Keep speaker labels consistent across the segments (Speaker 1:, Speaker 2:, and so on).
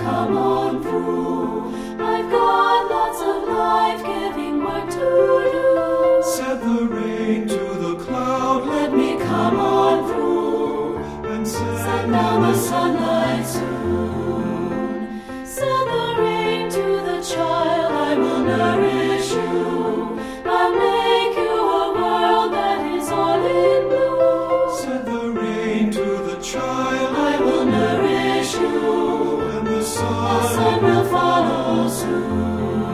Speaker 1: come on through. I've got lots of life-giving work to do.
Speaker 2: Set the rain to the cloud,
Speaker 1: Let me come on through.
Speaker 2: and
Speaker 1: Send down the sunlight soon. Send the rain to the child, I will nourish you. I'll make you a world that is all in blue.
Speaker 2: Set the rain to the child,
Speaker 1: I will nourish you.
Speaker 2: and the
Speaker 1: The
Speaker 2: sun.
Speaker 1: sun will follow soon.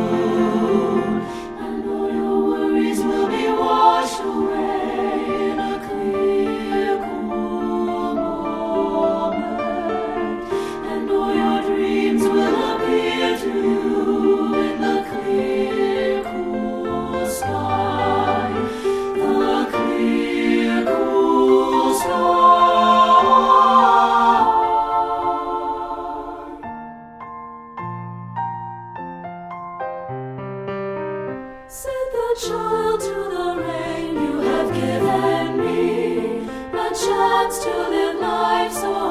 Speaker 1: And all your worries will be washed away in a clear, cool moment. And all your dreams will appear to you in the clear, cool sky. The clear, cool sky. Said the child to the rain, you have given me a chance to live life so